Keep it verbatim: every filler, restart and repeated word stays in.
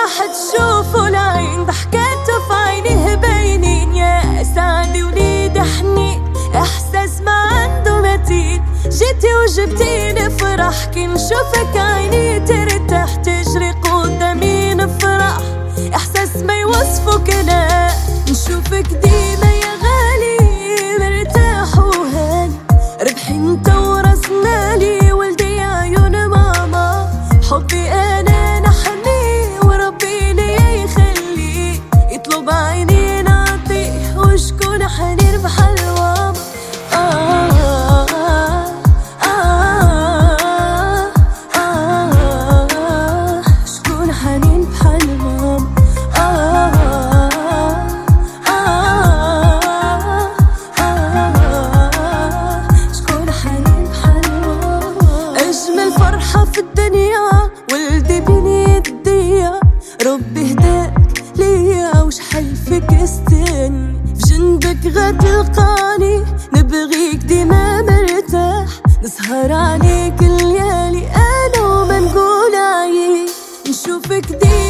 فرح تشوفوا العين ضحكته في عينيه باينين، يا سعد وليد حنين احساس ما عنده مثيل. جيتي وجبتيني فرح كي نشوفك عيني ترتاح، تجري قدامي نفرح احساس ما يوصفه كلام. نشوفك ديما يا غالي مرتاح وهاني، ربحي انت وراس مالي ولدي عيون ماما. حبي انا نحني وربي لي يخليه، يطلب عيني نعطيه وشكون حنين بحال ماما. آه آه آه آه آه شكون حنين بحال ماما. آه آه آه شكون حنين بحال ماما. أجمل فرحة في الدنيا ولدي بين يديا، ربي هداك ليا وشحال فيك استني، في جنبك غتلقاني نبغيك ديما مرتاح. نسهر عليك الليالي انا وما نقول عيي، نشوفك ديما